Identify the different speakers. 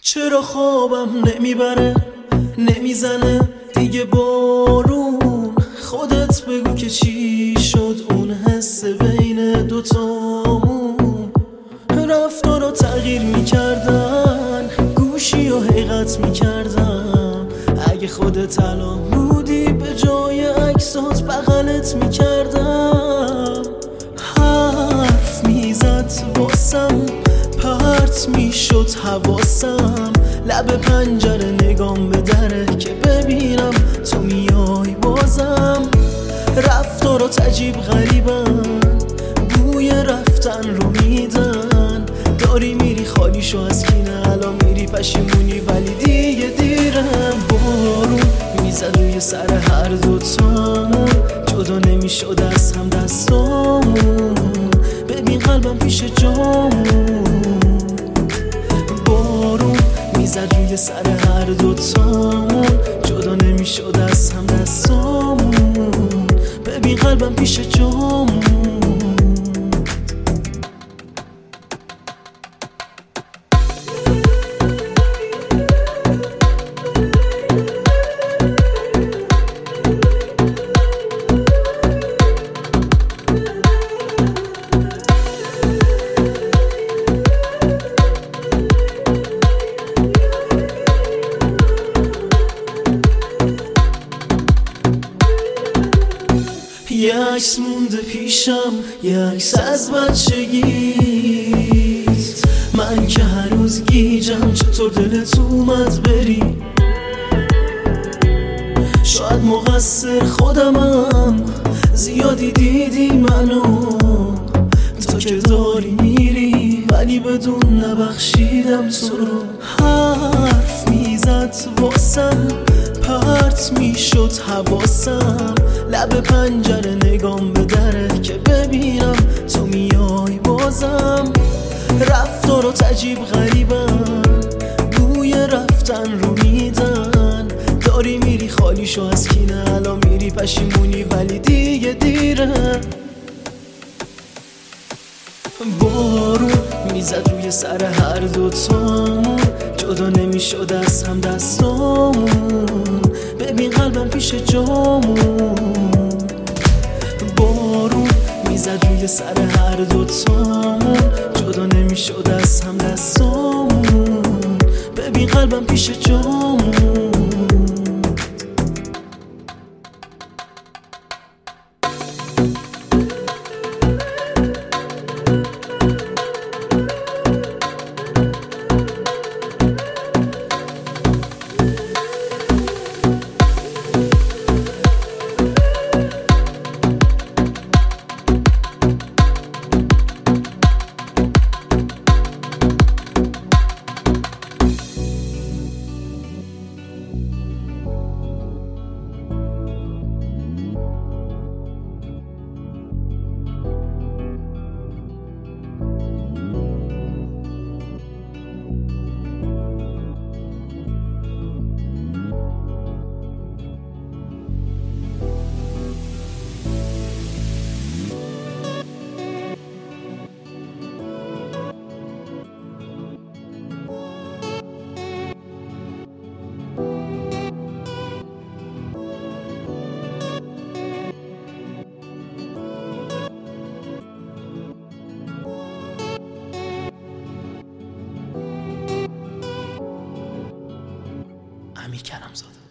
Speaker 1: چرا خوابم نمیبره نمیزنه دیگه بارون؟ خودت بگو که چی شد اون حس بین دوتامون. رفتارا تغییر میکردن، گوشی و حقیقت میکردم. اگه خودت الان بودی به جای عکسات بغلت میکردم. حرف میزد واسم، پرت میشد حواسم. لب پنجره نگام به دره که ببینم تو میای بازم. رفتارات عجیب غریبن، بوی رفتن رو میدن. داری میری خالیشو از کینه، الان میری پشیمونی ولی دیگه دیره. بارون میزد روی سر هر دوتامون، جدا نمیشد از هم دستامون. ببین قلبم پیش جامون. بارون میزد روی سر هر دوتامون، جدا نمیشد از هم دستامون. ببین قلبم پیش جامون. یه عکس مونده پیشم، یه عکس از بچگیت. من که هنوز گیجم چطور دلت اومد بری. شاید مقصر خودمم، زیادی دیدی منو. تو که داری میری ولی بدون نبخشیدم تو رو. حرف میزد واسم، پرت میشد حواسم. لب پنجره نگام به دره که ببینم تو میای بازم. رفتارات عجیب غریبن، بوی رفتن رو میدن. داری میری خالیشو از کینه، الان میری پشیمونی ولی دیگه دیره. بارون میزد روی سر هر دوتامون، جدا نمیشد از هم دستامون. ببین قلبم پیش جامون. بارون میزد روی سر هر دوتامون، جدا نمیشد از هم دستامون. ببین قلبم پیش جامون. امیر کرم‌زاده.